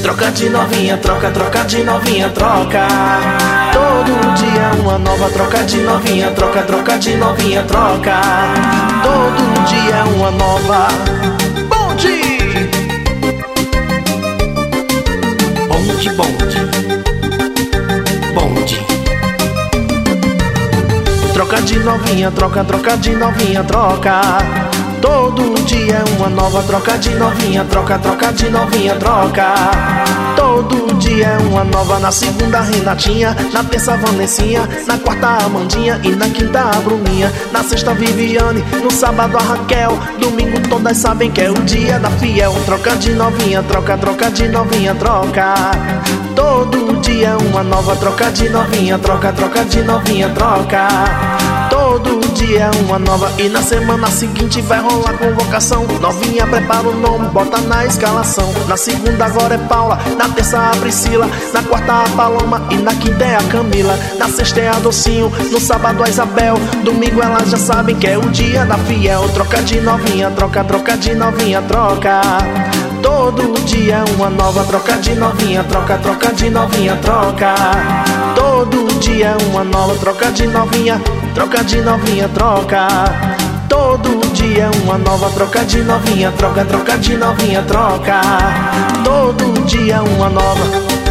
Troca de novinha, troca, troca de novinha, troca. Todo dia uma nova, troca de novinha, troca, troca de novinha, troca. Todo dia uma nova. Bonde! Bonde, bonde. Bonde. Troca de novinha, troca, troca de novinha, troca. Todo dia é uma nova, troca de novinha, troca, troca de novinha, troca. Todo dia é uma nova, na segunda Renatinha, na terça Vanessinha, na quarta Amandinha e na quinta a Bruninha, na sexta Viviane, no sábado a Raquel, domingo todas sabem que é o dia da fiel. Troca de novinha, troca, troca de novinha, troca. Todo dia é uma nova, troca de novinha, troca, troca de novinha, troca. Todo dia é uma nova e na semana seguinte vai rolar convocação. Novinha prepara o nome, bota na escalação. Na segunda agora é Paula, na terça a Priscila, na quarta a Paloma e na quinta é a Camila. Na sexta é a Docinho, no sábado a Isabel, domingo elas já sabem que é o dia da fiel. Troca de novinha, troca, troca de novinha, troca. Todo dia é uma nova, troca de novinha, troca, troca de novinha, troca. Todo dia é uma nova, troca de novinha, troca de novinha, troca. Todo dia é uma nova, troca de novinha, troca, troca de novinha, troca. Todo dia é uma nova.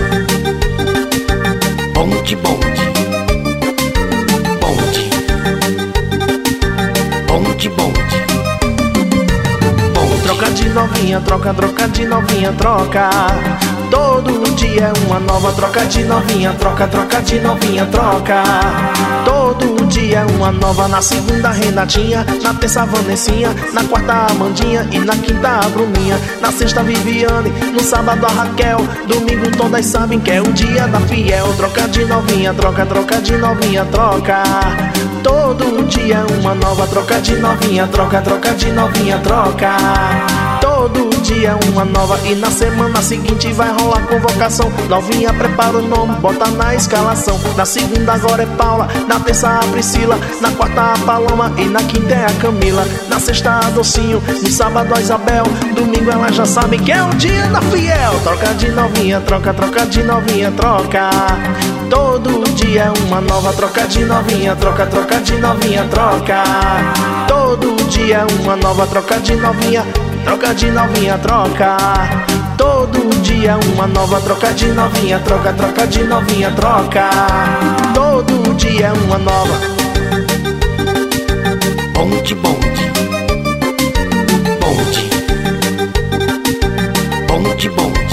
Bonde, bonde. Bonde. Bonde, bonde. Troca de novinha, troca, troca de novinha, troca. Todo dia é uma nova, troca de novinha, troca, troca de novinha, troca. Todo dia é uma nova, na segunda Renatinha, na terça Vanessinha, na quarta Amandinha e na quinta a Bruninha, na sexta Viviane, no sábado a Raquel, domingo todas sabem que é o dia da fiel. Troca de novinha, troca, troca de novinha, troca. Todo dia é uma nova, troca de novinha, troca, troca de novinha, troca. Todo dia é uma nova e na semana seguinte vai rolar convocação. Novinha prepara o nome, bota na escalação. Na segunda agora é Paula, na terça a Priscila, na quarta a Paloma e na quinta é a Camila. Na sexta a Docinho, no sábado a Isabel, domingo elas já sabem que é o dia da fiel. Troca de novinha, troca, troca de novinha, troca. Todo dia é uma nova, troca de novinha, troca, troca de novinha, troca. Todo dia é uma nova, troca de novinha, troca de novinha, troca. Todo dia uma nova, troca de novinha, troca, troca de novinha, troca. Todo dia uma nova. Bonde, bonde. Bonde. Bonde, bonde.